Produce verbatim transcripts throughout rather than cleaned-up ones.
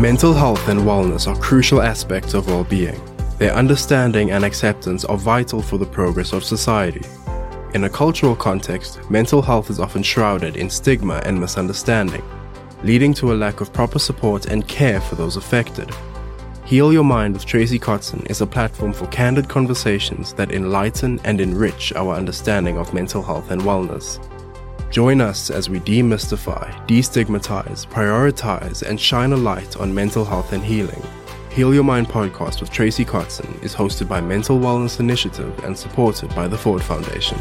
Mental health and wellness are crucial aspects of well-being. Their understanding and acceptance are vital for the progress of society. In a cultural context, mental health is often shrouded in stigma and misunderstanding, leading to a lack of proper support and care for those affected. Heal Your Mind with Tracy Kotzen is a platform for candid conversations that enlighten and enrich our understanding of mental health and wellness. Join us as we demystify, destigmatize, prioritize, and shine a light on mental health and healing. Heal Your Mind podcast with Tracy Kotzen is hosted by Mental Wellness Initiative and supported by the Ford Foundation.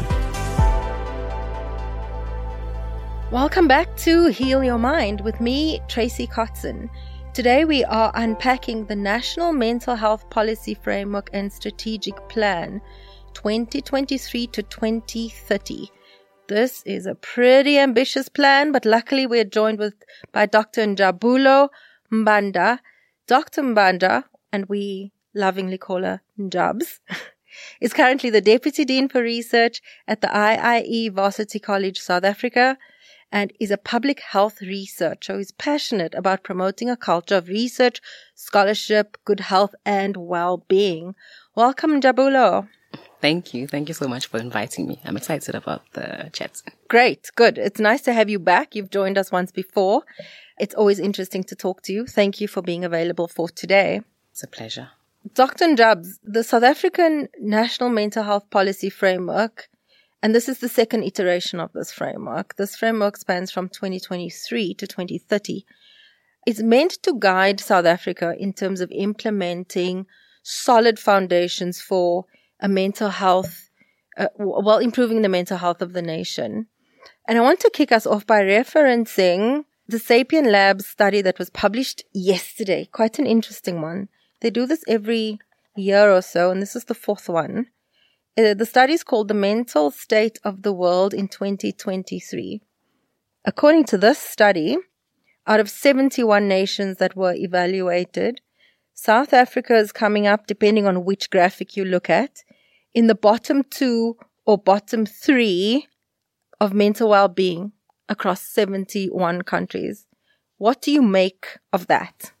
Welcome back to Heal Your Mind with me, Tracy Kotzen. Today we are unpacking the National Mental Health Policy Framework and Strategic Plan twenty twenty-three to twenty thirty. This is a pretty ambitious plan, but luckily we're joined with by Doctor Njabulo Mbanda. Doctor Mbanda, and we lovingly call her Njabs, is currently the Deputy Dean for Research at the I I E Varsity College, South Africa, and is a public health researcher who is passionate about promoting a culture of research, scholarship, good health, and well-being. Welcome, Njabulo. Thank you. Thank you so much for inviting me. I'm excited about the chat. Great. Good. It's nice to have you back. You've joined us once before. It's always interesting to talk to you. Thank you for being available for today. It's a pleasure. Doctor Njabs, the South African National Mental Health Policy Framework, and this is the second iteration of this framework. This framework spans from twenty twenty-three to twenty thirty. It's meant to guide South Africa in terms of implementing solid foundations for a mental health, uh, well, improving the mental health of the nation. And I want to kick us off by referencing the Sapien Labs study that was published yesterday. Quite an interesting one. They do this every year or so, and this is the fourth one. Uh, the study is called The Mental State of the World in twenty twenty-three. According to this study, out of seventy-one nations that were evaluated, South Africa is coming up, depending on which graphic you look at, in the bottom two or bottom three of mental well-being across seventy-one countries. What do you make of that?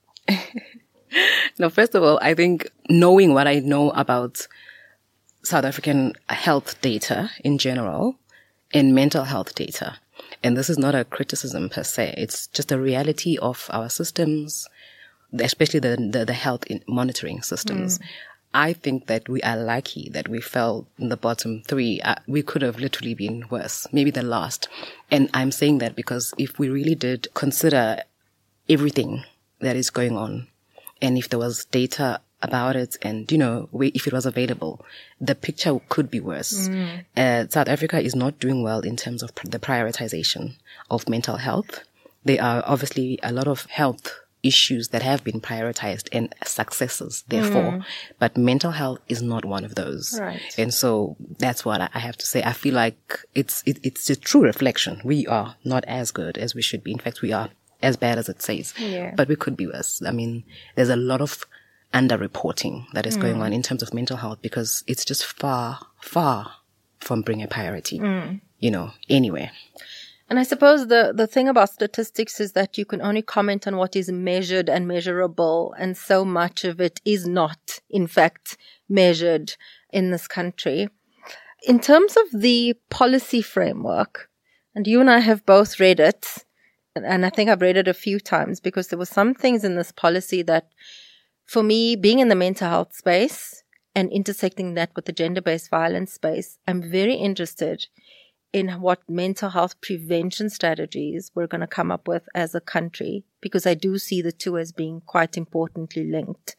No, first of all, I think knowing what I know about South African health data in general and mental health data, and this is not a criticism per se, it's just a reality of our systems, especially the, the, the health in monitoring systems. Mm. I think that we are lucky that we fell in the bottom three. Uh, we could have literally been worse, maybe the last. And I'm saying that because if we really did consider everything that is going on, and if there was data about it and, you know, we, if it was available, the picture could be worse. Mm. Uh, South Africa is not doing well in terms of pr- the prioritization of mental health. There are obviously a lot of health issues that have been prioritized and successes, therefore. Mm. But mental health is not one of those. Right. And so that's what I have to say. I feel like it's it, it's a true reflection. We are not as good as we should be. In fact, we are as bad as it says. Yeah. But we could be worse. I mean, there's a lot of underreporting that is mm. going on in terms of mental health because it's just far, far from being a priority, mm. you know, anywhere. And I suppose the, the thing about statistics is that you can only comment on what is measured and measurable, and so much of it is not, in fact, measured in this country. In terms of the policy framework, and you and I have both read it, and I think I've read it a few times because there were some things in this policy that, for me, being in the mental health space and intersecting that with the gender-based violence space, I'm very interested in what mental health prevention strategies we're going to come up with as a country, because I do see the two as being quite importantly linked.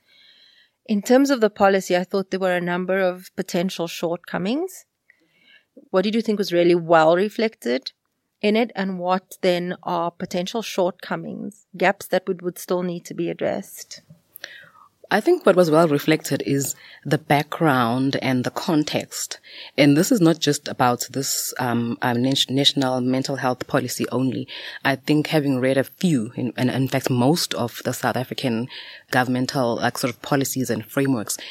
In terms of the policy, I thought there were a number of potential shortcomings. What did you think was really well reflected in it, and what then are potential shortcomings, gaps that would, would still need to be addressed? I think what was well reflected is the background and the context. And this is not just about this um, um, national mental health policy only. I think having read a few, in, and in fact most of the South African governmental like, sort of policies and frameworks,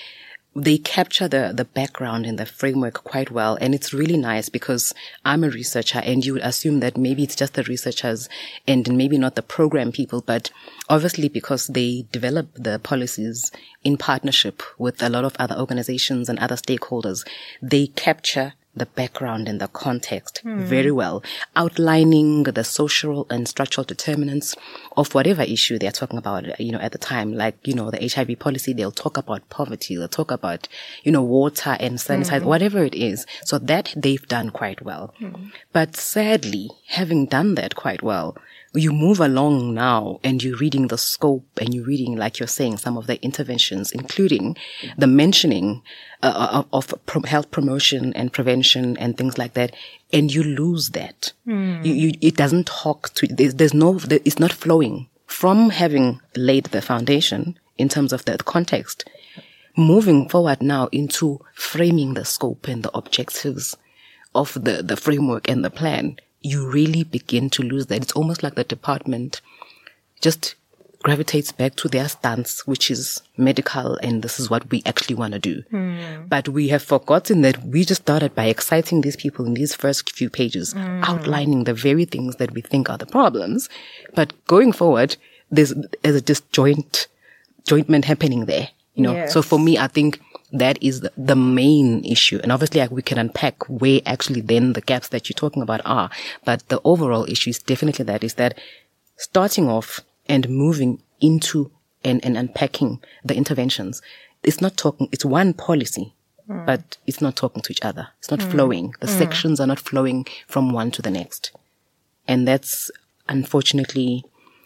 they capture the, the background and the framework quite well. And it's really nice because I'm a researcher and you would assume that maybe it's just the researchers and maybe not the program people, but obviously because they develop the policies in partnership with a lot of other organizations and other stakeholders, they capture the background and the context hmm. very well, outlining the social and structural determinants of whatever issue they're talking about, you know, at the time. Like, you know, the H I V policy, they'll talk about poverty, they'll talk about, you know, water and sanitize, hmm. whatever it is. So that they've done quite well. Hmm. But sadly, having done that quite well, you move along now and you're reading the scope and you're reading, like you're saying, some of the interventions, including the mentioning uh, of, of pro- health promotion and prevention and things like that. And you lose that. Mm. You, you, it doesn't talk to, there's, there's no, it's not flowing from having laid the foundation in terms of the context, moving forward now into framing the scope and the objectives of the, the framework and the plan. You really begin to lose that. It's almost like the department just gravitates back to their stance, which is medical, and this is what we actually want to do. Mm. But we have forgotten that we just started by exciting these people in these first few pages, mm. outlining the very things that we think are the problems. But going forward, there's, there's a disjoint, jointment happening there, you know. Yes. So for me, I think that is the, the main issue. And obviously like, we can unpack where actually then the gaps that you're talking about are. But the overall issue is definitely that, is that starting off and moving into and, and unpacking the interventions, it's not talking, it's one policy, mm. but it's not talking to each other. It's not mm. flowing. The mm. sections are not flowing from one to the next. And that's unfortunately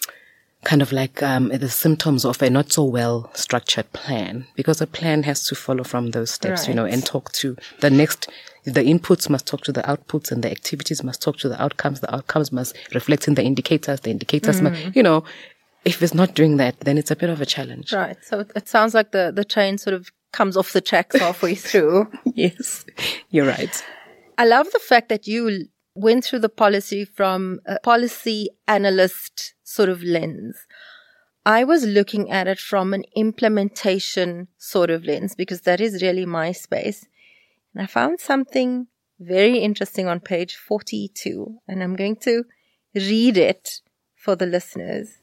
kind of like um, the symptoms of a not so well structured plan, because a plan has to follow from those steps, right. you know, and talk to the next, the inputs must talk to the outputs and the activities must talk to the outcomes. The outcomes must reflect in the indicators. The indicators mm. must, you know, if it's not doing that, then it's a bit of a challenge. Right. So it, it sounds like the, the train sort of comes off the tracks halfway through. Yes, you're right. I love the fact that you went through the policy from a policy analyst sort of lens. I was looking at it from an implementation sort of lens, because that is really my space. And I found something very interesting on page forty-two, and I'm going to read it for the listeners.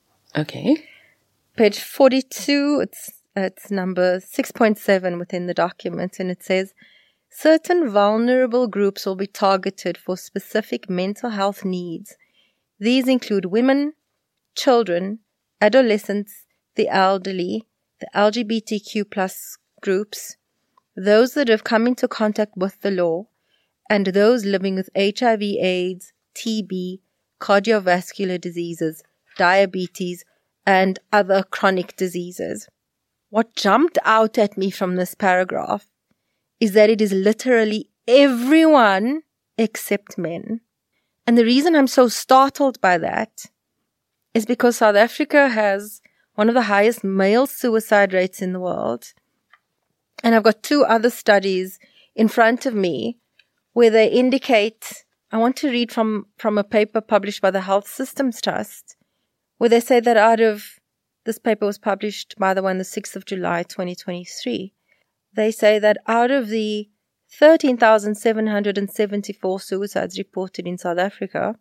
Okay. Page forty-two, it's, it's number six point seven within the document, and it says, certain vulnerable groups will be targeted for specific mental health needs. These include women, children, adolescents, the elderly, the L G B T Q plus groups, those that have come into contact with the law, and those living with H I V AIDS, T B, cardiovascular diseases, diabetes, and other chronic diseases. What jumped out at me from this paragraph is that it is literally everyone except men. And the reason I'm so startled by that is because South Africa has one of the highest male suicide rates in the world. And I've got two other studies in front of me where they indicate, I want to read from, from a paper published by the Health Systems Trust, where they say that out of, this paper was published, by the way, on the sixth of July, twenty twenty-three. They say that out of the thirteen thousand seven hundred seventy-four suicides reported in South Africa,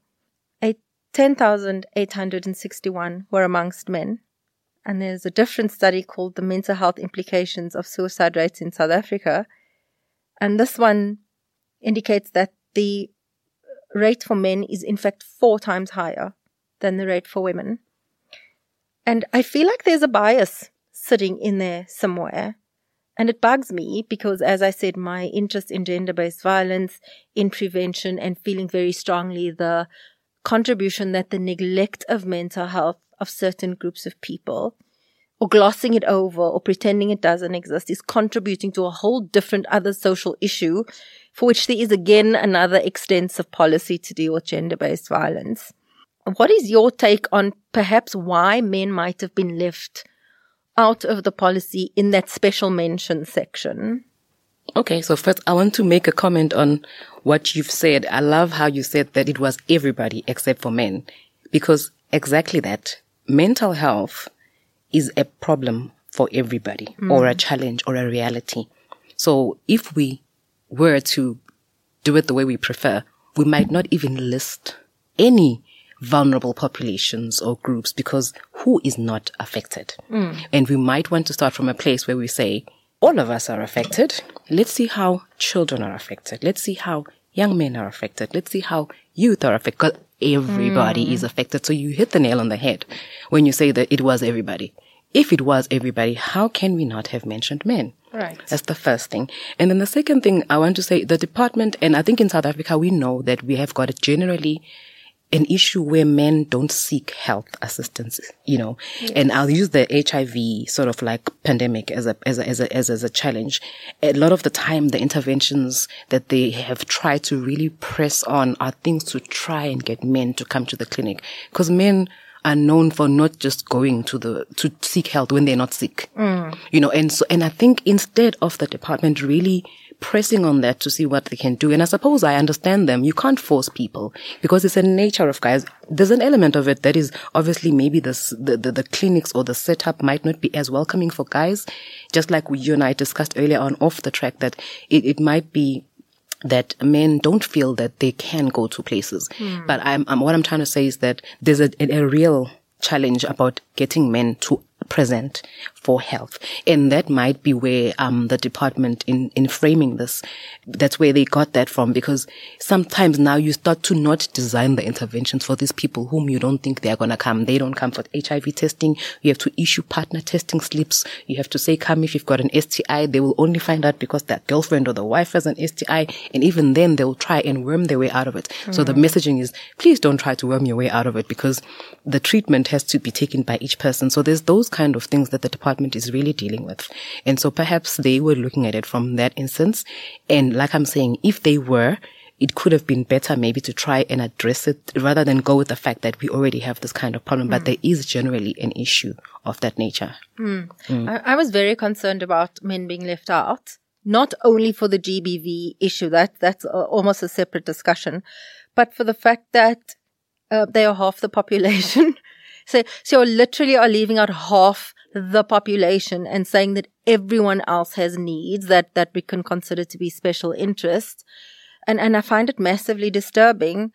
ten thousand eight hundred sixty-one were amongst men. And there's a different study called the Mental Health Implications of Suicide Rates in South Africa. And this one indicates that the rate for men is in fact four times higher than the rate for women. And I feel like there's a bias sitting in there somewhere. And it bugs me because, as I said, my interest in gender-based violence, in prevention, and feeling very strongly the contribution that the neglect of mental health of certain groups of people, or glossing it over or pretending it doesn't exist, is contributing to a whole different other social issue for which there is again another extensive policy to deal with gender-based violence. What is your take on perhaps why men might have been left out of the policy in that special mention section? Okay, so first I want to make a comment on what you've said. I love how you said that it was everybody except for men, because exactly that. Mental health is a problem for everybody mm. or a challenge or a reality. So if we were to do it the way we prefer, we might not even list any vulnerable populations or groups, because who is not affected? Mm. And we might want to start from a place where we say, all of us are affected. Let's see how children are affected. Let's see how young men are affected. Let's see how youth are affected. Because everybody mm. is affected. So you hit the nail on the head when you say that it was everybody. If it was everybody, how can we not have mentioned men? Right. That's the first thing. And then the second thing I want to say, the department, and I think in South Africa, we know that we have got a generally an issue where men don't seek health assistance, you know, yes. And I'll use the H I V sort of like pandemic as a, as a, as a, as a, as a challenge. A lot of the time, the interventions that they have tried to really press on are things to try and get men to come to the clinic, because men are known for not just going to the, to seek health when they're not sick, mm. you know, and so, and I think instead of the department really pressing on that to see what they can do. And I suppose I understand them. You can't force people because it's a nature of guys. There's an element of it that is obviously maybe the, the, the, the clinics or the setup might not be as welcoming for guys. Just like we, you and I discussed earlier on off the track, that it, it might be that men don't feel that they can go to places. Mm. But I'm, I'm, what I'm trying to say is that there's a, a, a real challenge about getting men to present for health. And that might be where um the department in, in framing this, that's where they got that from, because sometimes now you start to not design the interventions for these people whom you don't think they're going to come. They don't come for H I V testing. You have to issue partner testing slips. You have to say, come if you've got an S T I. They will only find out because their girlfriend or the wife has an S T I. And even then they'll try and worm their way out of it. Mm. So the messaging is, please don't try to worm your way out of it, because the treatment has to be taken by each person. So there's those kind of things that the department is really dealing with. And so perhaps they were looking at it from that instance. And like I'm saying, if they were, it could have been better maybe to try and address it rather than go with the fact that we already have this kind of problem. Mm. But there is generally an issue of that nature. Mm. Mm. I, I was very concerned about men being left out, not only for the G B V issue, that that's a, almost a separate discussion, but for the fact that uh, they are half the population. So, so you literally are leaving out half the population and saying that everyone else has needs that, that we can consider to be special interest. And, and I find it massively disturbing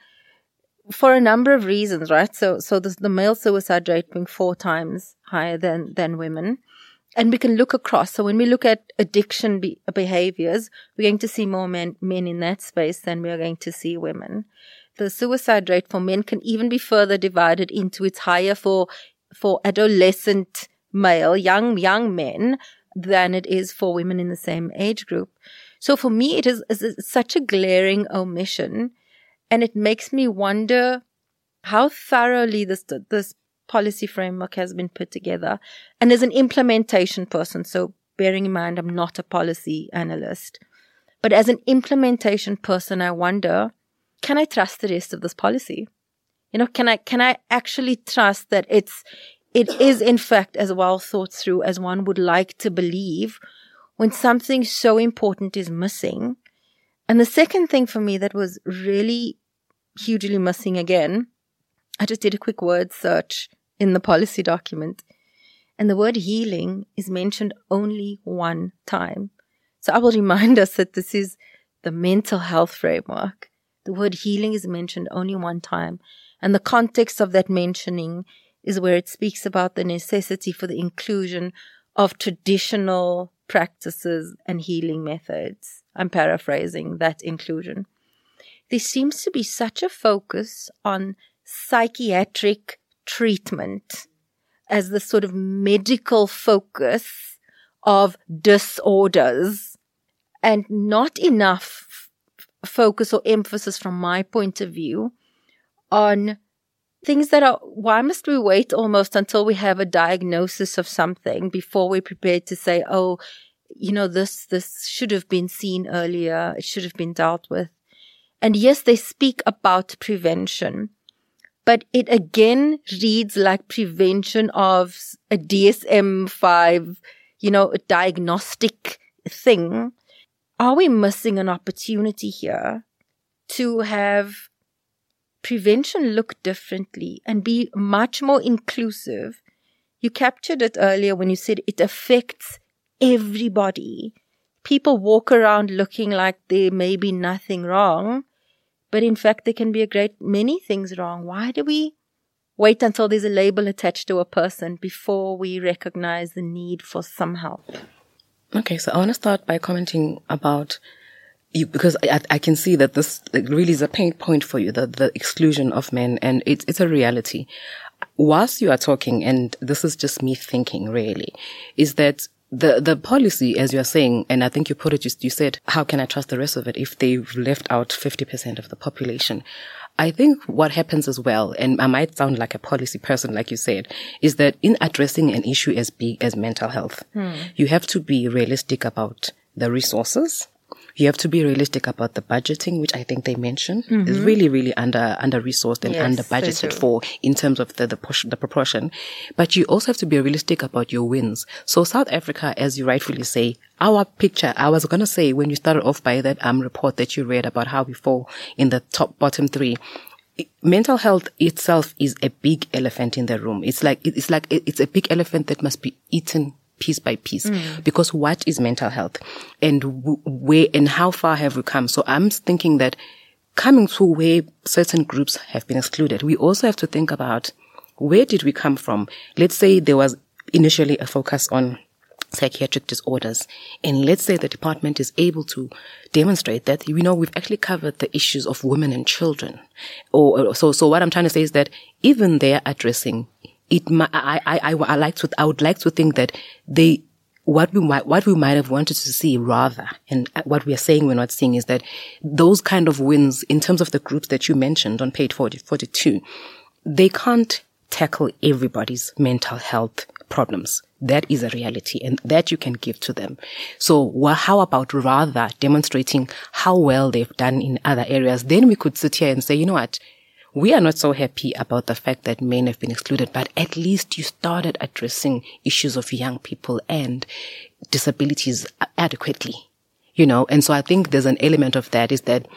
for a number of reasons, right? So, so the, the male suicide rate being four times higher than, than women. And we can look across. So when we look at addiction be- behaviors, we're going to see more men, men in that space than we are going to see women. The suicide rate for men can even be further divided into it's higher for, for adolescent male, young, young men than it is for women in the same age group. So for me, it is, is such a glaring omission, and it makes me wonder how thoroughly this, this policy framework has been put together. And as an implementation person, so bearing in mind, I'm not a policy analyst, but as an implementation person, I wonder, can I trust the rest of this policy? You know, can I, can I actually trust that it's, it is in fact as well thought through as one would like to believe when something so important is missing? And the second thing for me that was really hugely missing again, I just did a quick word search in the policy document, and the word healing is mentioned only one time. So I will remind us that this is the mental health framework. The word healing is mentioned only one time. And the context of that mentioning is where it speaks about the necessity for the inclusion of traditional practices and healing methods. I'm paraphrasing that inclusion. There seems to be such a focus on psychiatric treatment as the sort of medical focus of disorders, and not enough focus or emphasis from my point of view on things that are, why must we wait almost until we have a diagnosis of something before we're prepared to say, oh, you know, this, this should have been seen earlier. It should have been dealt with. And yes, they speak about prevention, but it again reads like prevention of a D S M five, you know, a diagnostic thing. Are we missing an opportunity here to have prevention look differently and be much more inclusive? you captured it earlier when you said it affects everybody. People walk around looking like there may be nothing wrong, but in fact there can be a great many things wrong. Why do we wait until there's a label attached to a person before we recognize the need for some help? Okay, so I want to start by commenting about you, because I, I can see that this really is a pain point for you, the, the exclusion of men, and it's, it's a reality. Whilst you are talking, and this is just me thinking really, is that the, the policy, as you're saying, and I think you put it, you, you said, how can I trust the rest of it if they've left out fifty percent of the population? I think what happens as well, and I might sound like a policy person, like you said, is that in addressing an issue as big as mental health, hmm. you have to be realistic about the resources. You have to be realistic about the budgeting, which I think they mentioned mm-hmm. is really, really under, under resourced and yes, under budgeted for in terms of the, the, the proportion. But you also have to be realistic about your wins. So South Africa, as you rightfully say, our picture, I was going to say when you started off by that um, report that you read about how we fall in the top bottom three, mental health itself is a big elephant in the room. It's like, it's like, it's a big elephant that must be eaten piece by piece, mm. because what is mental health and w- where and how far have we come? So I'm thinking that coming to where certain groups have been excluded, we also have to think about where did we come from? Let's say there was initially a focus on psychiatric disorders, and let's say the department is able to demonstrate that, you know, we've actually covered the issues of women and children. Or, so, so what I'm trying to say is that even they're addressing It, I, I, I, I like to, I would like to think that they, what we might, what we might have wanted to see rather, and what we are saying we're not seeing, is that those kind of wins in terms of the groups that you mentioned on page forty, forty-two, they can't tackle everybody's mental health problems. That is a reality, and that you can give to them. So well, how about rather demonstrating how well they've done in other areas? Then we could sit here and say, you know what? We are not so happy about the fact that men have been excluded, but at least you started addressing issues of young people and disabilities adequately, you know. And so I think there's an element of that, is that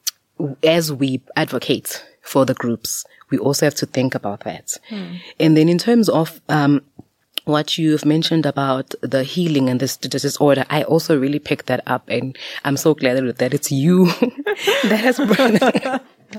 as we advocate for the groups, we also have to think about that. Hmm. And then in terms of, um, what you've mentioned about the healing and this disorder, I also really picked that up, and I'm so glad that it's you that has brought it.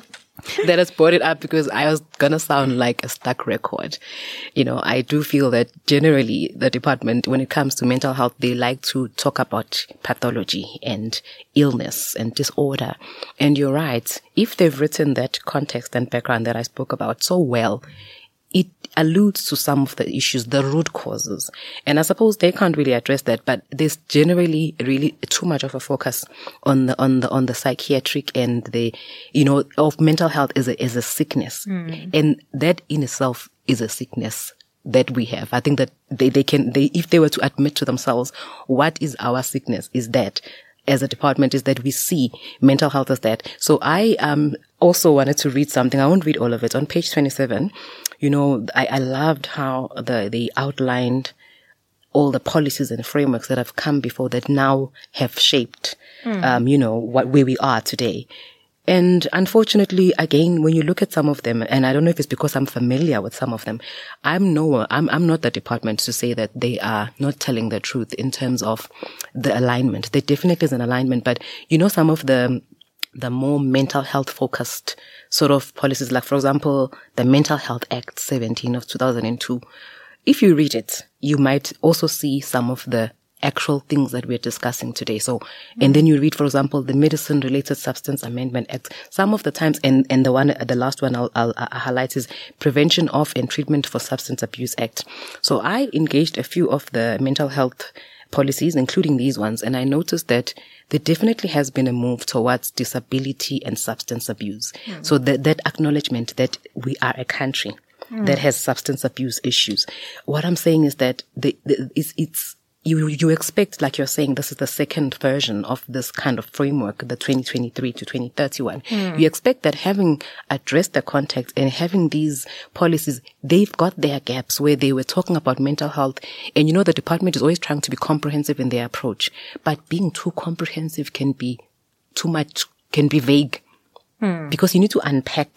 That has brought it up, because I was gonna sound like a stuck record. You know, I do feel that generally the department, when it comes to mental health, they like to talk about pathology and illness and disorder. And you're right. If they've written that context and background that I spoke about so well, it alludes to some of the issues, the root causes. And I suppose they can't really address that, but there's generally really too much of a focus on the, on the, on the psychiatric and the, you know, of mental health as a, as a sickness. Mm. And that in itself is a sickness that we have. I think that they, they can, they, if they were to admit to themselves, what is our sickness, is that as a department, is that we see mental health as that. So I, um, also wanted to read something. I won't read all of it. On page twenty-seven, you know, I, I loved how the, they outlined all the policies and frameworks that have come before that now have shaped, mm. um, you know, what, where we are today. And unfortunately, again, when you look at some of them, and I don't know if it's because I'm familiar with some of them, I'm no, I'm, I'm not the department to say that they are not telling the truth in terms of the alignment. There definitely is an alignment, but you know, some of the, the more mental health focused sort of policies, like for example, the Mental Health Act seventeen of two thousand two, if you read it, you might also see some of the actual things that we're discussing today. So, and then you read, for example, the Medicine Related Substance Amendment Act. Some of the times, and, and the one, the last one I'll, I'll, I'll highlight is Prevention of and Treatment for Substance Abuse Act. So I engaged a few of the mental health policies, including these ones, and I noticed that there definitely has been a move towards disability and substance abuse. Mm. So that, that acknowledgement that we are a country mm. that has substance abuse issues. What I'm saying is that the, the, it's, it's, You, you expect, like you're saying, this is the second version of this kind of framework, the twenty twenty-three to twenty thirty-one. Mm. You expect that having addressed the context and having these policies, they've got their gaps where they were talking about mental health. And you know, the department is always trying to be comprehensive in their approach, but being too comprehensive can be too much, can be vague mm. because you need to unpack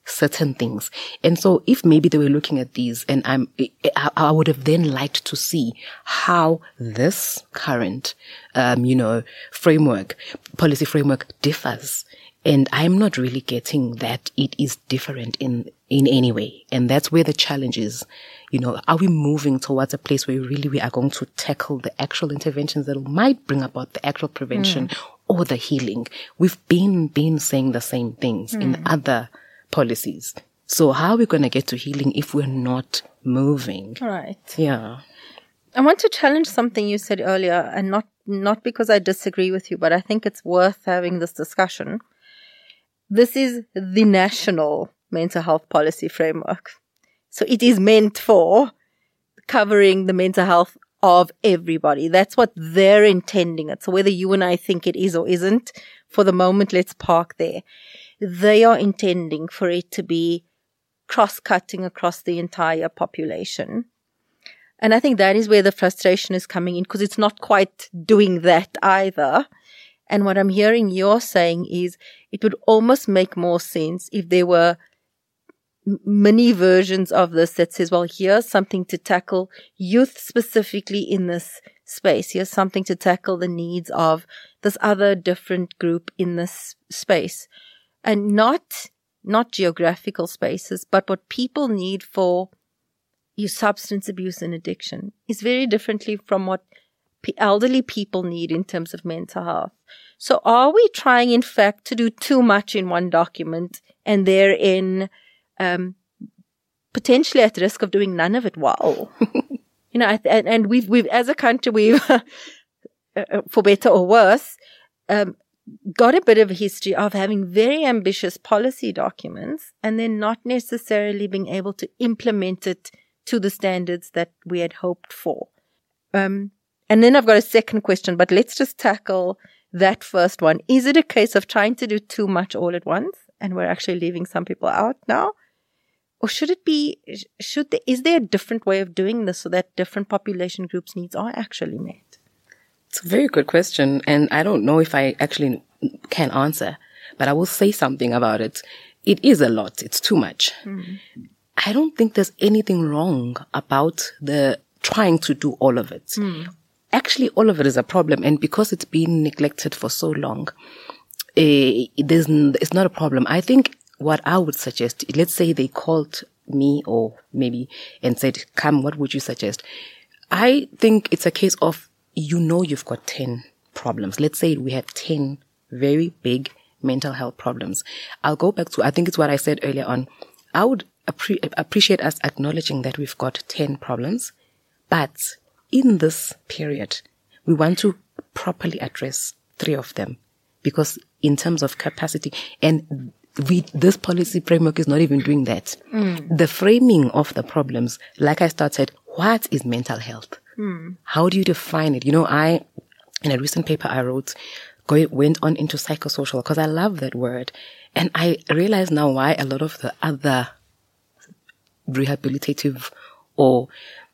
certain things. And so if maybe they were looking at these, and I'm, I, I would have then liked to see how this current, um, you know, framework, policy framework differs. And I'm not really getting that it is different in, in any way. And that's where the challenge is. You know, are we moving towards a place where really we are going to tackle the actual interventions that might bring about the actual prevention mm. or the healing? We've been, been saying the same things mm. in other policies. So how are we going to get to healing if we're not moving? Right. Yeah. I want to challenge something you said earlier, and not, not because I disagree with you, but I think it's worth having this discussion. This is the national mental health policy framework. So it is meant for covering the mental health of everybody. That's what they're intending it. So whether you and I think it is or isn't, for the moment, let's park there. They are intending for it to be cross-cutting across the entire population. And I think that is where the frustration is coming in, because it's not quite doing that either. And what I'm hearing you're saying is it would almost make more sense if there were mini versions of this that says, well, here's something to tackle youth specifically in this space. Here's something to tackle the needs of this other different group in this space. And not, not geographical spaces, but what people need for your substance abuse and addiction is very differently from what elderly people need in terms of mental health. So are we trying, in fact, to do too much in one document and therein um, potentially at risk of doing none of it well? You know, and, and we've, we've, as a country, we've, for better or worse, um, got a bit of a history of having very ambitious policy documents and then not necessarily being able to implement it to the standards that we had hoped for. Um, and then I've got a second question, but let's just tackle that first one. Is it a case of trying to do too much all at once and we're actually leaving some people out now? Or should it be, should there, is there a different way of doing this so that different population groups' needs are actually met? It's a very good question, and I don't know if I actually can answer, but I will say something about it. It is a lot. It's too much. Mm. I don't think there's anything wrong about the trying to do all of it. Mm. Actually, all of it is a problem, and because it's been neglected for so long, uh, there's, it's not a problem. I think what I would suggest, let's say they called me or maybe and said, come, what would you suggest? I think it's a case of, you know, you've got ten problems. Let's say we have ten very big mental health problems. I'll go back to, I think it's what I said earlier on. I would appre- appreciate us acknowledging that we've got ten problems, but in this period, we want to properly address three of them, because in terms of capacity, and we, this policy framework is not even doing that. Mm. The framing of the problems, like I started, what is mental health? Mm. How do you define it? You know, I, in a recent paper I wrote, go, went on into psychosocial because I love that word. And I realize now why a lot of the other rehabilitative or,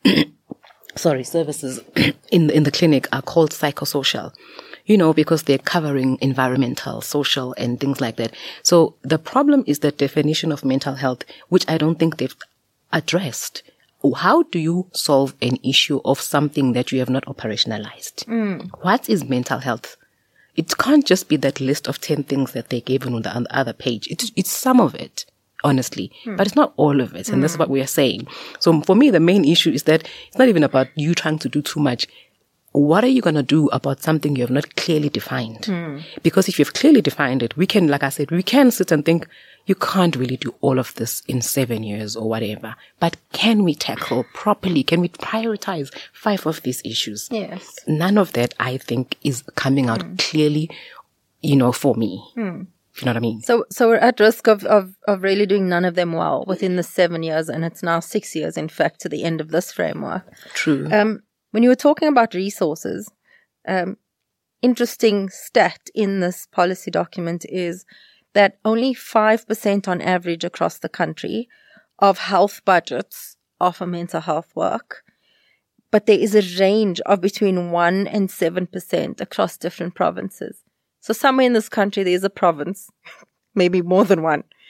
sorry, services in, in the clinic are called psychosocial. You know, because they're covering environmental, social, and things like that. So the problem is the definition of mental health, which I don't think they've addressed. How do you solve an issue of something that you have not operationalized? Mm. What is mental health? It can't just be that list of ten things that they gave on the, on the other page. It's, it's some of it, honestly, mm. but it's not all of it. And mm. that's what we are saying. So for me, the main issue is that it's not even about you trying to do too much. What are you going to do about something you have not clearly defined? Mm. Because if you've clearly defined it, we can, like I said, we can sit and think, you can't really do all of this in seven years or whatever. But can we tackle properly? Can we prioritize five of these issues? Yes. None of that, I think, is coming out mm. clearly, you know, for me. Mm. If you know what I mean? So, so we're at risk of, of, of really doing none of them well within the seven years. And it's now six years, in fact, to the end of this framework. True. Um, When you were talking about resources, um, interesting stat in this policy document is that only five percent on average across the country of health budgets are for mental health work. But there is a range of between one and seven percent across different provinces. So somewhere in this country, there's a province, maybe more than one,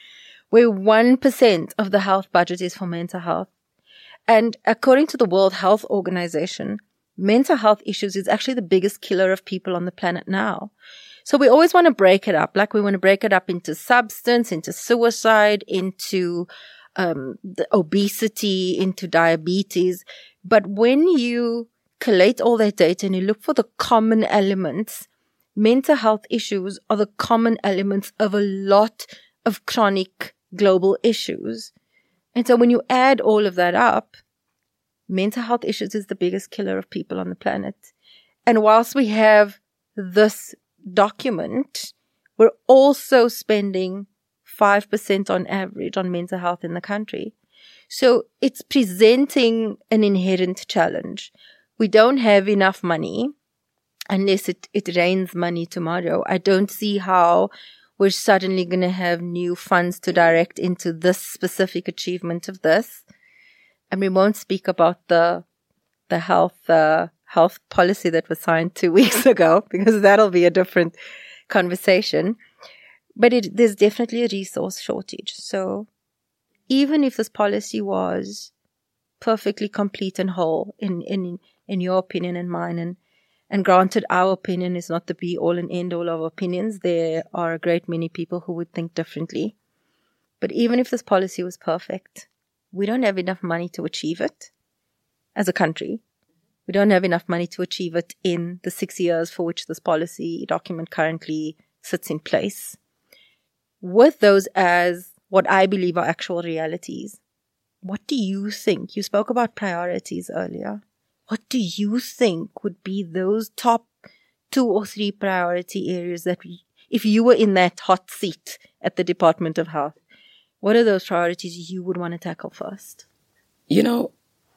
where one percent of the health budget is for mental health. And according to the World Health Organization, mental health issues is actually the biggest killer of people on the planet now. So we always want to break it up. Like we want to break it up into substance, into suicide, into um, the obesity, into diabetes. But when you collate all that data and you look for the common elements, mental health issues are the common elements of a lot of chronic global issues. And so when you add all of that up, mental health issues is the biggest killer of people on the planet. And whilst we have this document, we're also spending five percent on average on mental health in the country. So it's presenting an inherent challenge. We don't have enough money unless it, it rains money tomorrow. I don't see how we're suddenly going to have new funds to direct into this specific achievement of this. And we won't speak about the the health uh, health policy that was signed two weeks ago, because that'll be a different conversation. But it, there's definitely a resource shortage. So even if this policy was perfectly complete and whole, in in in your opinion and mine, and And granted, our opinion is not the be-all and end-all of opinions. There are a great many people who would think differently. But even if this policy was perfect, we don't have enough money to achieve it as a country. We don't have enough money to achieve it in the six years for which this policy document currently sits in place. With those as what I believe are actual realities, what do you think? You spoke about priorities earlier. What do you think would be those top two or three priority areas that we, if you were in that hot seat at the Department of Health, what are those priorities you would want to tackle first? You know,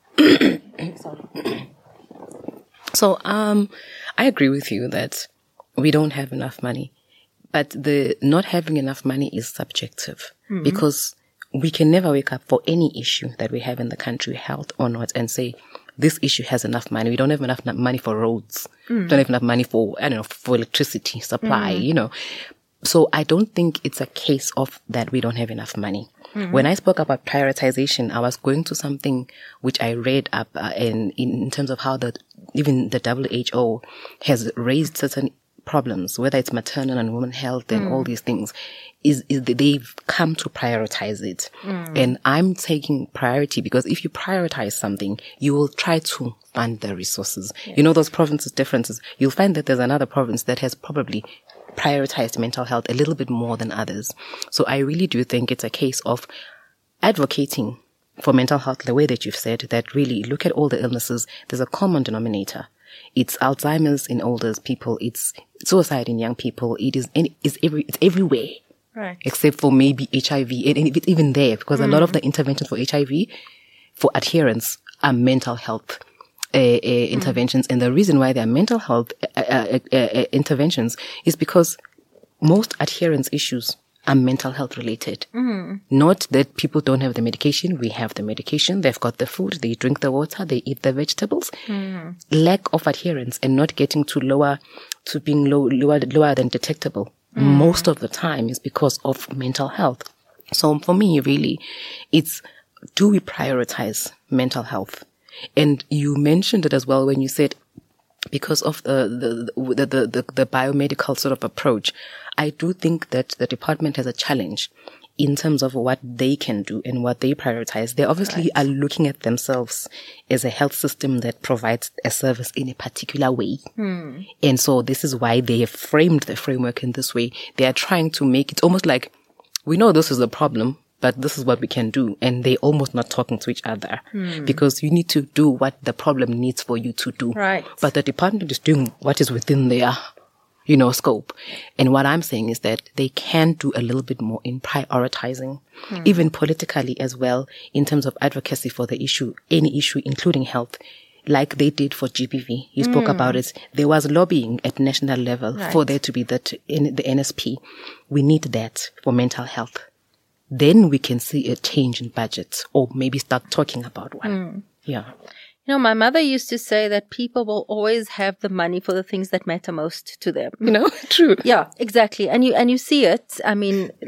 so um, I agree with you that we don't have enough money, but the not having enough money is subjective, mm-hmm. because we can never wake up for any issue that we have in the country, health or not, and say, this issue has enough money. We don't have enough money for roads. Mm. We don't have enough money for, I don't know, for electricity supply, mm. you know. So I don't think it's a case of that we don't have enough money. Mm-hmm. When I spoke about prioritization, I was going to something which I read up uh, in, in terms of how the, even the W H O has raised certain problems, whether it's maternal and women health and mm. all these things, is, is that they've come to prioritize it. Mm. And I'm taking priority because if you prioritize something, you will try to fund the resources. Yes. You know, those provinces differences. You'll find that there's another province that has probably prioritized mental health a little bit more than others. So I really do think it's a case of advocating for mental health the way that you've said, that really look at all the illnesses. There's a common denominator. It's Alzheimer's in older people. It's suicide in young people. It is, it's every, it's everywhere. Right. Except for maybe H I V. And it's even there because mm. a lot of the interventions for H I V, for adherence, are mental health uh, uh, interventions. Mm. And the reason why they are mental health uh, uh, uh, uh, interventions is because most adherence issues are mental health related. Mm. Not that people don't have the medication. We have the medication. They've got the food. They drink the water. They eat the vegetables. Mm. Lack of adherence and not getting to lower, to being low, lower, lower than detectable. Mm. Most of the time is because of mental health. So for me, really, it's, do we prioritize mental health? And you mentioned it as well when you said, because of the, the, the, the, the, the biomedical sort of approach, I do think that the department has a challenge in terms of what they can do and what they prioritize. They obviously right. are looking at themselves as a health system that provides a service in a particular way. Hmm. And so this is why they have framed the framework in this way. They are trying to make it almost like, we know this is a problem, but this is what we can do. And they're almost not talking to each other hmm. because you need to do what the problem needs for you to do. Right. But the department is doing what is within their, you know, scope. And what I'm saying is that they can do a little bit more in prioritizing, hmm. even politically as well, in terms of advocacy for the issue, any issue, including health, like they did for G B V. You spoke mm. about it. There was lobbying at national level right. for there to be that in the N S P. We need that for mental health. Then we can see a change in budgets or maybe start talking about one. Mm. Yeah. You know, my mother used to say that people will always have the money for the things that matter most to them. You know, true. Yeah, exactly. And you, and you see it. I mean,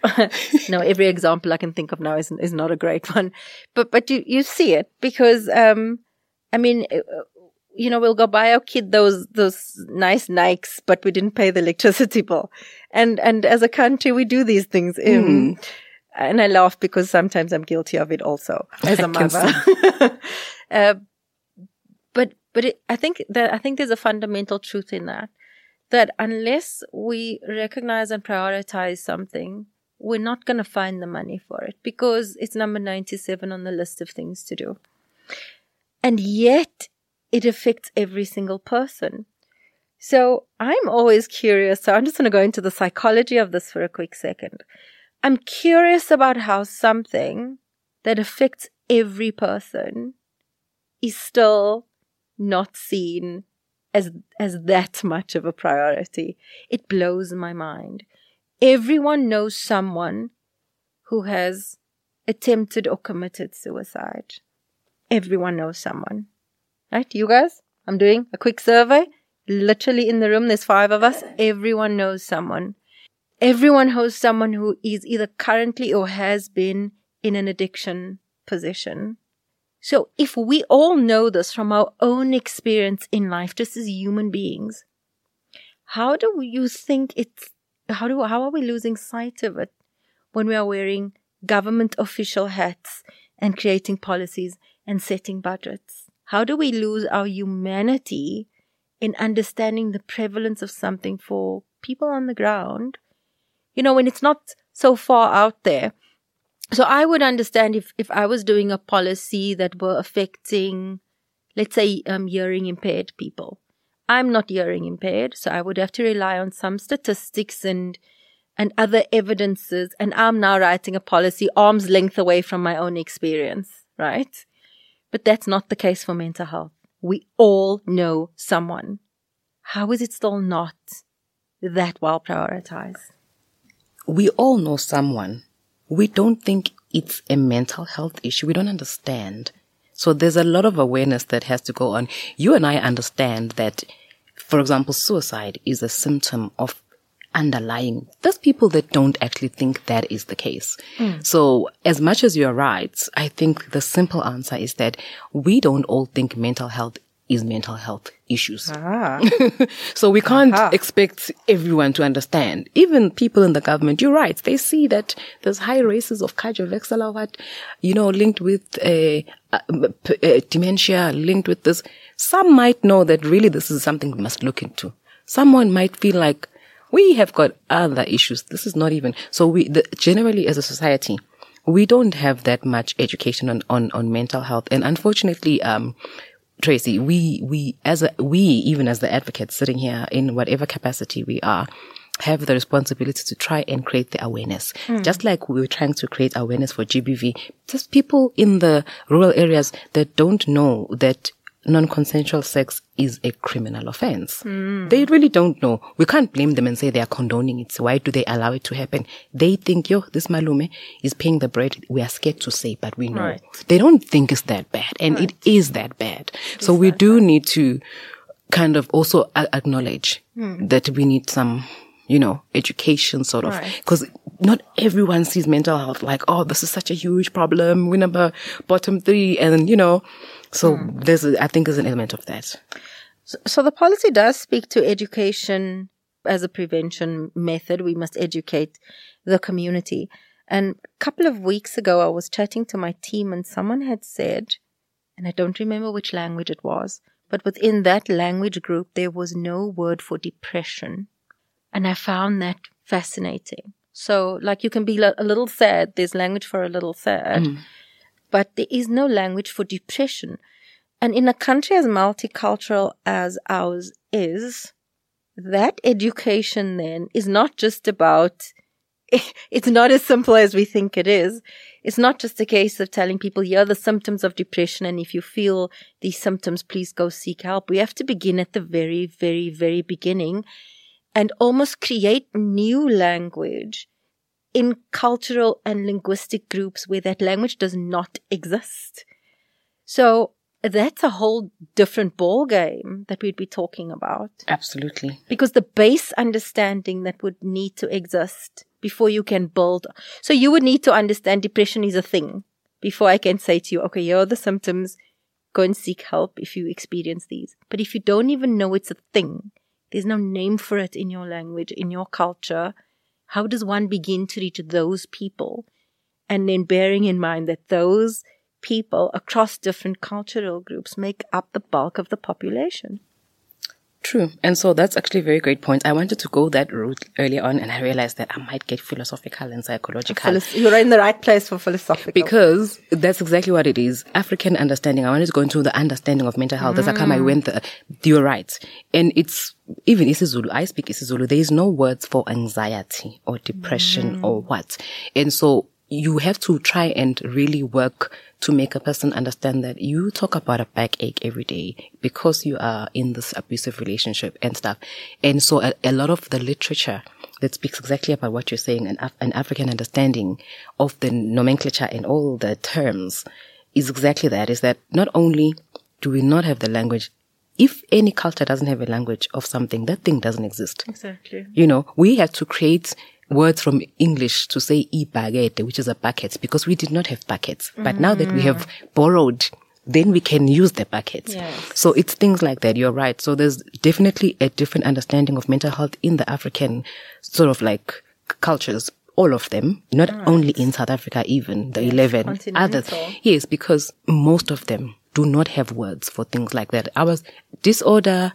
no, every example I can think of now is is not a great one, but but you you see it because um, I mean, you know, we'll go buy our kid those those nice Nikes, but we didn't pay the electricity bill, and and as a country we do these things. Um, mm. And I laugh because sometimes I'm guilty of it also as a mother. uh, but but it, I think that I think there's a fundamental truth in that. That unless we recognize and prioritize something, we're not going to find the money for it because it's number ninety-seven on the list of things to do. And yet it affects every single person. So I'm always curious. So I'm just going to go into the psychology of this for a quick second. I'm curious about how something that affects every person is still not seen as as that much of a priority. It blows my mind. Everyone knows someone who has attempted or committed suicide. Everyone knows someone. Right? You guys? I'm doing a quick survey. Literally in the room, there's five of us. Everyone knows someone. Everyone knows someone who is either currently or has been in an addiction position. So if we all know this from our own experience in life, just as human beings, how do you think it's, how do, how are we losing sight of it when we are wearing government official hats and creating policies and setting budgets? How do we lose our humanity in understanding the prevalence of something for people on the ground? You know, when it's not so far out there. So I would understand if, if I was doing a policy that were affecting, let's say, um, hearing impaired people. I'm not hearing impaired, so I would have to rely on some statistics and and other evidences. And I'm now writing a policy arm's length away from my own experience, right? But that's not the case for mental health. We all know someone. How is it still not that well prioritized? We all know someone. We don't think it's a mental health issue. We don't understand. So there's a lot of awareness that has to go on. You and I understand that, for example, suicide is a symptom of underlying. There's people that don't actually think that is the case. Mm. So as much as you're right, I think the simple answer is that we don't all think mental health is mental health issues. Ah. So we can't Aha. expect everyone to understand. Even people in the government, you're right, they see that there's high rates of cardiovascular, you know, linked with uh, uh, uh, dementia, linked with this. Some might know that really this is something we must look into. Someone might feel like we have got other issues. This is not even. So we, the, generally as a society, we don't have that much education on, on, on mental health. And unfortunately, um, Tracy, we, we, as a, we, even as the advocates sitting here in whatever capacity we are, have the responsibility to try and create the awareness. Mm. Just like we were trying to create awareness for G B V, just people in the rural areas that don't know that non-consensual sex is a criminal offense. Mm. They really don't know. We can't blame them and say they are condoning it. So why do they allow it to happen? They think, yo, this Malume is paying the bread. We are scared to say, but we know. Right. They don't think it's that bad. And right. it is that bad. It so we do bad. need to kind of also acknowledge mm. that we need some, you know, education sort of, because right. not everyone sees mental health like, oh, this is such a huge problem. We're number bottom three. And, you know, so mm. there's, a, I think there's an element of that. So, so the policy does speak to education as a prevention method. We must educate the community. And a couple of weeks ago, I was chatting to my team and someone had said, and I don't remember which language it was, but within that language group, there was no word for depression. And I found that fascinating. So like you can be a little sad. There's language for a little sad. Mm. But there is no language for depression. And in a country as multicultural as ours is, that education then is not just about, it's not as simple as we think it is. It's not just a case of telling people, here are the symptoms of depression, and if you feel these symptoms, please go seek help. We have to begin at the very, very, very beginning and almost create new language in cultural and linguistic groups where that language does not exist. So that's a whole different ball game that we'd be talking about. Absolutely. Because the base understanding that would need to exist before you can build. So you would need to understand depression is a thing before I can say to you, okay, here are the symptoms. Go and seek help if you experience these. But if you don't even know it's a thing, there's no name for it in your language, in your culture, how does one begin to reach those people? And then bearing in mind that those people across different cultural groups make up the bulk of the population. True. And so that's actually a very great point. I wanted to go that route earlier on, and I realized that I might get philosophical and psychological. You're in the right place for philosophical. Because that's exactly what it is. African understanding. I wanted to go into the understanding of mental health. Mm. That's how come I went there. You're right. And it's, even isiZulu, I speak isiZulu, there is no words for anxiety or depression mm. or what. And so you have to try and really work to make a person understand that you talk about a backache every day because you are in this abusive relationship and stuff. And so a, a lot of the literature that speaks exactly about what you're saying, an, Af- an African understanding of the nomenclature and all the terms is exactly that, is that not only do we not have the language, if any culture doesn't have a language of something, that thing doesn't exist. Exactly. You know, we have to create words from English to say i-baguette, which is a bucket, because we did not have buckets. But mm-hmm. now that we have borrowed, then we can use the buckets. Yes. So it's things like that. You're right. So there's definitely a different understanding of mental health in the African sort of like cultures, all of them, not right. only in South Africa, even the yes, eleven others. Yes, because most of them do not have words for things like that. Our disorder,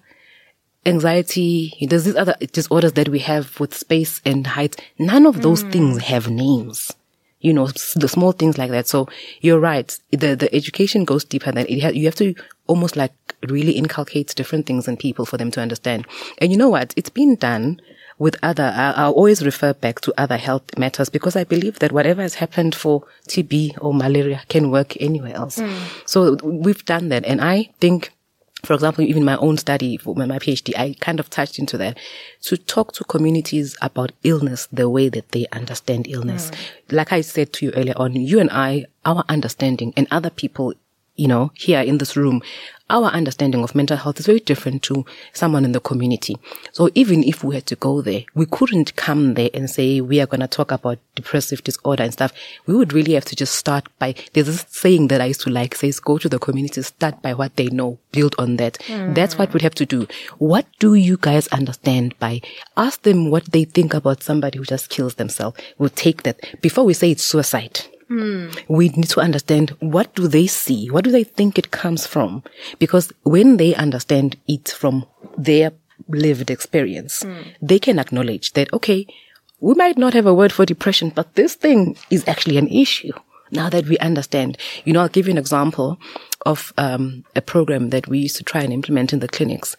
anxiety, there's these other disorders that we have with space and height. None of those mm. things have names. You know, the small things like that. So you're right. The the education goes deeper than it. Ha- you have to almost like really inculcate different things in people for them to understand. And you know what? It's been done with other, I, I'll always refer back to other health matters because I believe that whatever has happened for T B or malaria can work anywhere else. Mm. So we've done that. And I think, for example, even my own study for my PhD, I kind of touched into that to talk to communities about illness the way that they understand illness. Mm. Like I said to you earlier on, you and I, our understanding and other people, you know, here in this room, our understanding of mental health is very different to someone in the community. So even if we had to go there, we couldn't come there and say, we are going to talk about depressive disorder and stuff. We would really have to just start by, there's this saying that I used to like, says, go to the community, start by what they know, build on that. Mm. That's what we'd have to do. What do you guys understand by, ask them what they think about somebody who just kills themselves. We'll take that. Before we say it's suicide, Mm. we need to understand, what do they see? What do they think it comes from? Because when they understand it from their lived experience, mm. they can acknowledge that, okay, we might not have a word for depression, but this thing is actually an issue. Now that we understand, you know, I'll give you an example of um, a program that we used to try and implement in the clinics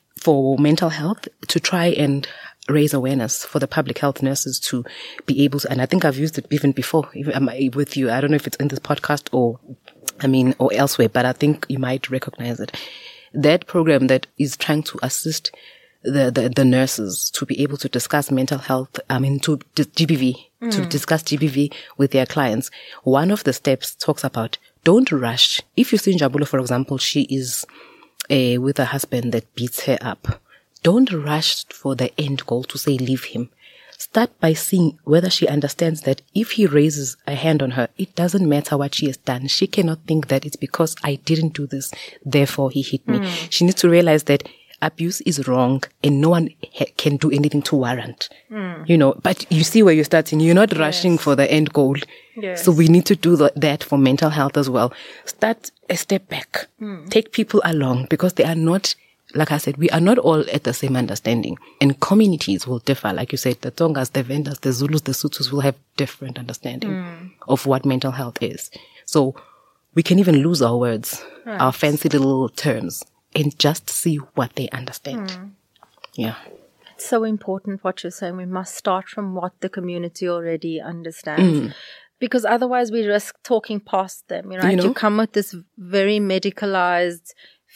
for mental health to try and raise awareness for the public health nurses to be able to, and I think I've used it even before even with you. I don't know if it's in this podcast or, I mean, or elsewhere, but I think you might recognize it. That program that is trying to assist the, the, the nurses to be able to discuss mental health, I mean, to G B V, mm. to discuss G B V with their clients. One of the steps talks about, don't rush. If you see Njabulo, for example, she is uh, with a husband that beats her up. Don't rush for the end goal to say leave him. Start by seeing whether she understands that if he raises a hand on her, it doesn't matter what she has done. She cannot think that it's because I didn't do this, therefore he hit me. Mm. She needs to realize that abuse is wrong and no one ha- can do anything to warrant. Mm. You know, but you see where you're starting. You're not rushing yes. for the end goal. Yes. So we need to do the, that for mental health as well. Start a step back. Mm. Take people along because they are not, like I said, we are not all at the same understanding. And communities will differ. Like you said, the Tongas, the Vendas, the Zulus, the Sutus will have different understanding mm. of what mental health is. So we can even lose our words, right. our fancy little terms, and just see what they understand. Mm. Yeah. It's so important what you're saying. We must start from what the community already understands. Mm. Because otherwise we risk talking past them. Right? You know? You come with this very medicalized,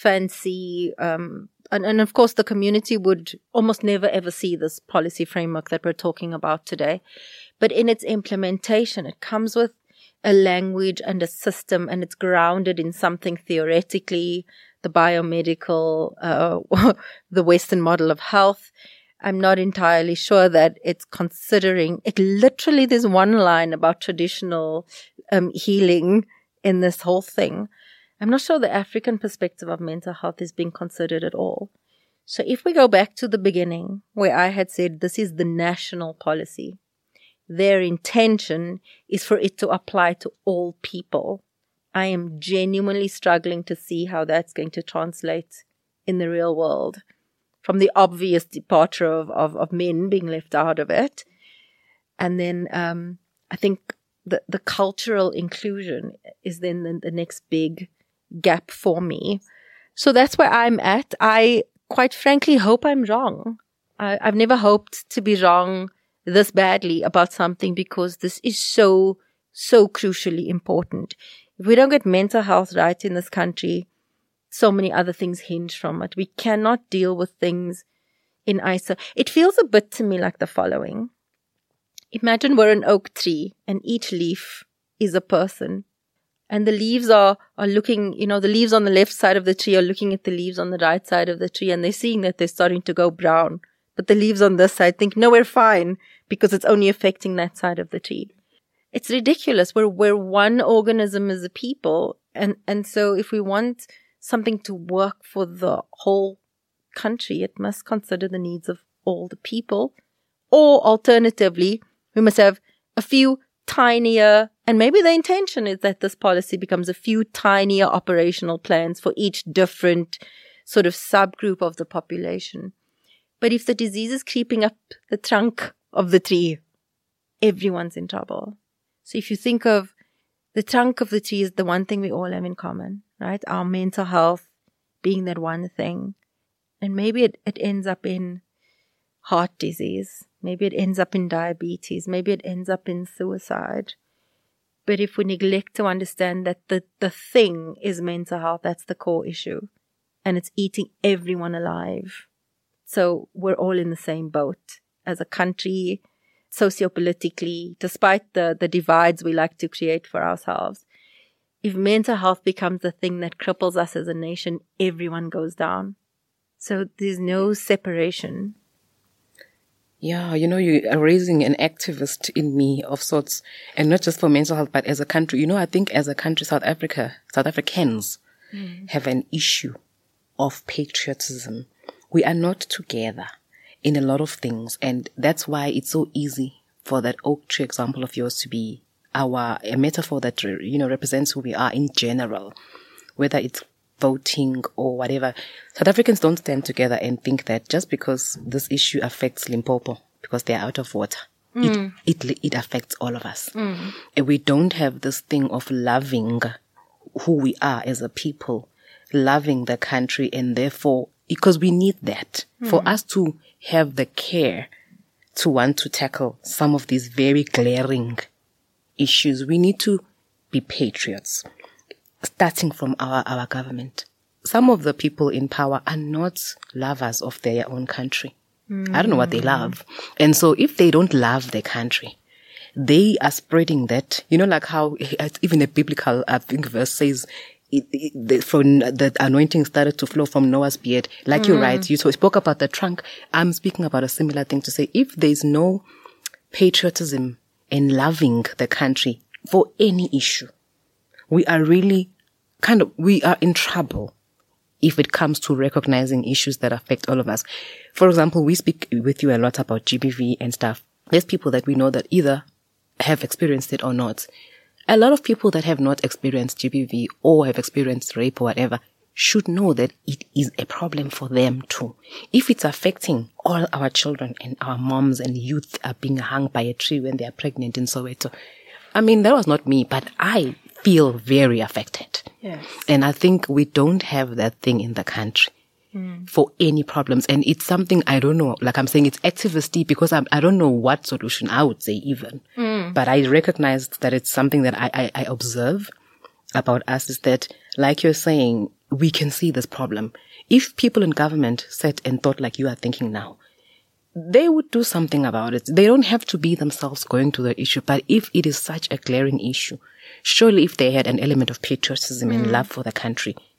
fancy, um, and, and of course the community would almost never ever see this policy framework that we're talking about today. But in its implementation, it comes with a language and a system, and it's grounded in something theoretically, the biomedical, uh, the Western model of health. I'm not entirely sure that it's considering it. Literally, there's one line about traditional um, healing in this whole thing. I'm not sure the African perspective of mental health is being considered at all. So if we go back to the beginning, where I had said this is the national policy, their intention is for it to apply to all people. I am genuinely struggling to see how that's going to translate in the real world, from the obvious departure of, of, of men being left out of it. And then um, I think the, the cultural inclusion is then the, the next big gap for me. So that's where I'm at. I quite frankly hope I'm wrong. I, I've never hoped to be wrong this badly about something, because this is so, so crucially important. If we don't get mental health right in this country, so many other things hinge from it. We cannot deal with things in isolation. It feels a bit to me like the following. Imagine we're an oak tree and each leaf is a person. And the leaves are, are looking, you know, the leaves on the left side of the tree are looking at the leaves on the right side of the tree, and they're seeing that they're starting to go brown. But the leaves on this side think, no, we're fine, because it's only affecting that side of the tree. It's ridiculous. We're, we're one organism as a people. And, and so if we want something to work for the whole country, it must consider the needs of all the people. Or alternatively, we must have a few tinier, and maybe the intention is that this policy becomes a few tinier operational plans for each different sort of subgroup of the population. But if the disease is creeping up the trunk of the tree, everyone's in trouble. So if you think of the trunk of the tree is the one thing we all have in common, right? Our mental health being that one thing. And maybe it, it ends up in heart disease. Maybe it ends up in diabetes. Maybe it ends up in suicide. But if we neglect to understand that the, the thing is mental health, that's the core issue. And it's eating everyone alive. So we're all in the same boat as a country, sociopolitically, despite the, the divides we like to create for ourselves. If mental health becomes the thing that cripples us as a nation, everyone goes down. So there's no separation. Yeah, you know, you are raising an activist in me of sorts, and not just for mental health, but as a country. You know, I think as a country, South Africa, South Africans mm. have an issue of patriotism. We are not together in a lot of things, and that's why it's so easy for that oak tree example of yours to be our a metaphor that, you know, represents who we are in general, whether it's voting or whatever. South Africans don't stand together and think that just because this issue affects Limpopo because they're out of water, mm. it, it it affects all of us. Mm. And we don't have this thing of loving who we are as a people, loving the country, and therefore, because we need that mm. for us to have the care to want to tackle some of these very glaring issues, we need to be patriots. Starting from our, our government. Some of the people in power are not lovers of their own country. Mm. I don't know what they love. And so if they don't love their country, they are spreading that, you know, like how even a biblical, I think, verse says, it, it, the, from the anointing started to flow from Noah's beard. Like mm. you're right, you spoke about the trunk. I'm speaking about a similar thing to say, if there's no patriotism and loving the country for any issue, we are really kind of, we are in trouble if it comes to recognizing issues that affect all of us. For example, we speak with you a lot about G B V and stuff. There's people that we know that either have experienced it or not. A lot of people that have not experienced G B V or have experienced rape or whatever should know that it is a problem for them too. If it's affecting all our children and our moms and youth are being hung by a tree when they are pregnant in Soweto. I mean, that was not me, but I feel very affected. Yes. And I think we don't have that thing in the country mm. for any problems. And it's something I don't know, like I'm saying, it's activisty because I'm, I don't know what solution I would say even. Mm. But I recognize that it's something that I, I, I observe about us is that, like you're saying, we can see this problem. If people in government sat and thought like you are thinking now, they would do something about it. They don't have to be themselves going to the issue. But if it is such a glaring issue, surely if they had an element of patriotism mm. and love for the country,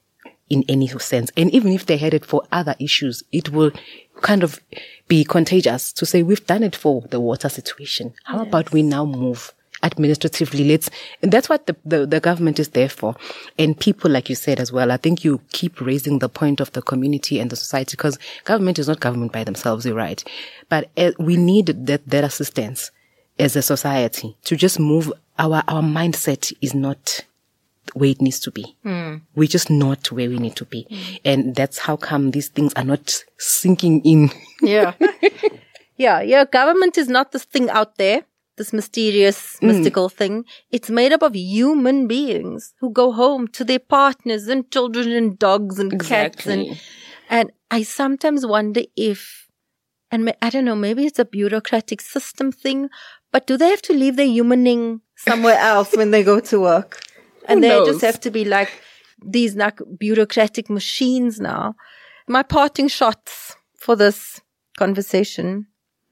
in any sense. And even if they had it for other issues, it will kind of be contagious to say, we've done it for the water situation. How yes. about we now move administratively? Let's, and that's what the, the, the government is there for. And people, like you said as well, I think you keep raising the point of the community and the society, because government is not government by themselves, you're right. But uh, we need that, that assistance as a society to just move. Our, our mindset is not where it needs to be. Mm. We're just not where we need to be. Mm. And that's how come these things are not sinking in. Yeah. yeah. Yeah. Government is not this thing out there, this mysterious, mm. mystical thing. It's made up of human beings who go home to their partners and children and dogs and exactly. cats. And, and I sometimes wonder if, and I don't know, maybe it's a bureaucratic system thing, but do they have to leave their humaning somewhere else when they go to work? And Who they knows? just have to be like these like bureaucratic machines now. My parting shots for this conversation,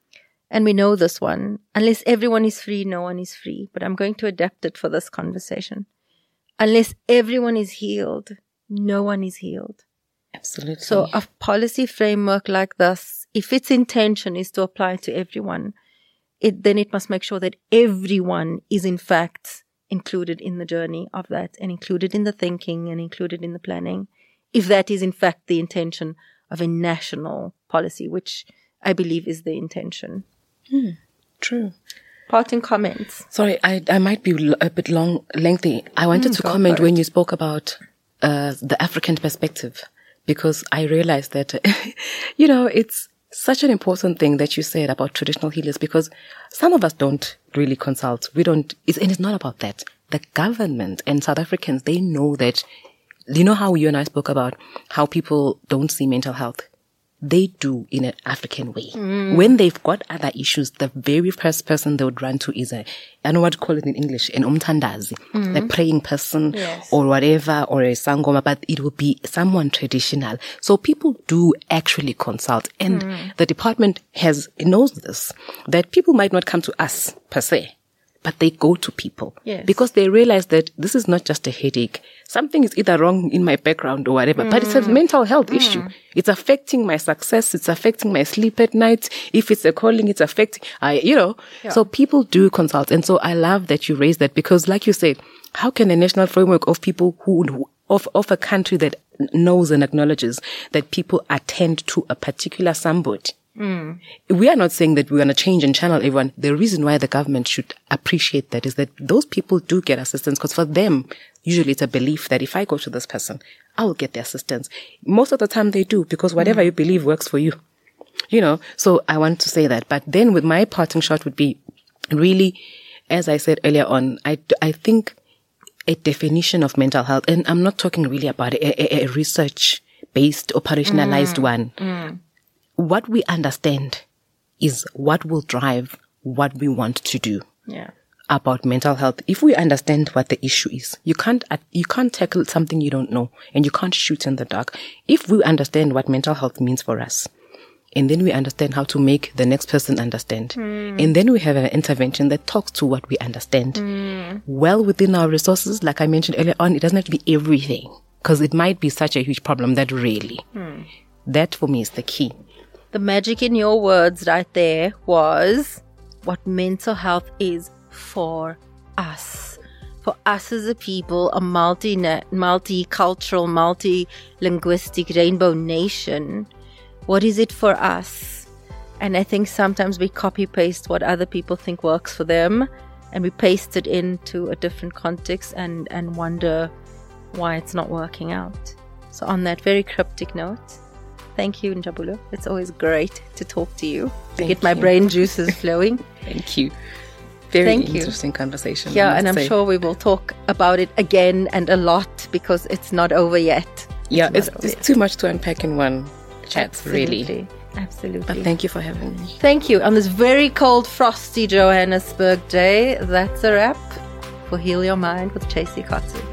and we know this one, unless everyone is free, no one is free. But I'm going to adapt it for this conversation. Unless everyone is healed, no one is healed. Absolutely. So a policy framework like this, if its intention is to apply to everyone, it then it must make sure that everyone is in fact included in the journey of that, and included in the thinking, and included in the planning, if that is in fact the intention of a national policy, which I believe is the intention. Hmm. True. Parting comments. Sorry, I I might be a bit long, lengthy. I wanted mm, to comment when you spoke about uh, the African perspective, because I realized that, you know, it's such an important thing that you said about traditional healers, because some of us don't really consult. We don't, it's, and it's not about that. The government and South Africans, they know that, you know how you and I spoke about how people don't see mental health? They do in an African way. Mm. When they've got other issues, the very first person they would run to is a, I don't know what to call it in English, an umtandazi, mm. a praying person yes. or whatever, or a sangoma, but it will be someone traditional. So people do actually consult, and mm. the department has, knows this, that people might not come to us per se, but they go to people yes. because they realize that this is not just a headache. Something is either wrong in my background or whatever, mm. but it's a mental health mm. issue. It's affecting my success. It's affecting my sleep at night. If it's a calling, it's affecting, I, you know, yeah. so people do consult. And so I love that you raised that, because like you said, how can a national framework of people who, of, of a country that knows and acknowledges that people attend to a particular somebody? Mm. We are not saying that we're going to change and channel everyone. The reason why the government should appreciate that is that those people do get assistance, because for them, usually it's a belief that if I go to this person, I will get the assistance. Most of the time they do, because whatever mm. you believe works for you. You know, so I want to say that. But then with my parting shot would be really, as I said earlier on, I, I think a definition of mental health, and I'm not talking really about a, a, a research-based, operationalized mm. one. Mm. What we understand is what will drive what we want to do yeah. about mental health. If we understand what the issue is, you can't, you can't tackle something you don't know, and you can't shoot in the dark. If we understand what mental health means for us, and then we understand how to make the next person understand, mm. and then we have an intervention that talks to what we understand, mm. well within our resources, like I mentioned earlier on, it doesn't have to be everything, because it might be such a huge problem that really, mm. that for me is the key. The magic in your words right there was what mental health is for us. For us as a people, a multi multicultural, multi-linguistic rainbow nation. What is it for us? And I think sometimes we copy-paste what other people think works for them, and we paste it into a different context and, and wonder why it's not working out. So on that very cryptic note, thank you, Njabulo. It's always great to talk to you, to Thank get my you. brain juices flowing. Thank you. Very Thank interesting you. conversation. Yeah, and I'm say. sure we will talk about it again and a lot, because it's not over yet. Yeah, it's, it's, it's yet. too much to unpack in one chat, Absolutely. really. Absolutely. But thank you for having me. Thank you. On this very cold, frosty Johannesburg day, that's a wrap for Heal Your Mind with Tracy Cotton.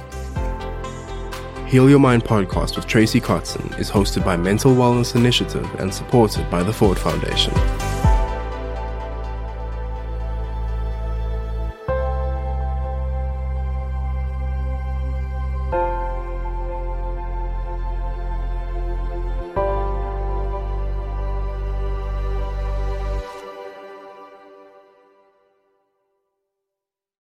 Heal Your Mind podcast with Tracy Cotton is hosted by Mental Wellness Initiative and supported by the Ford Foundation.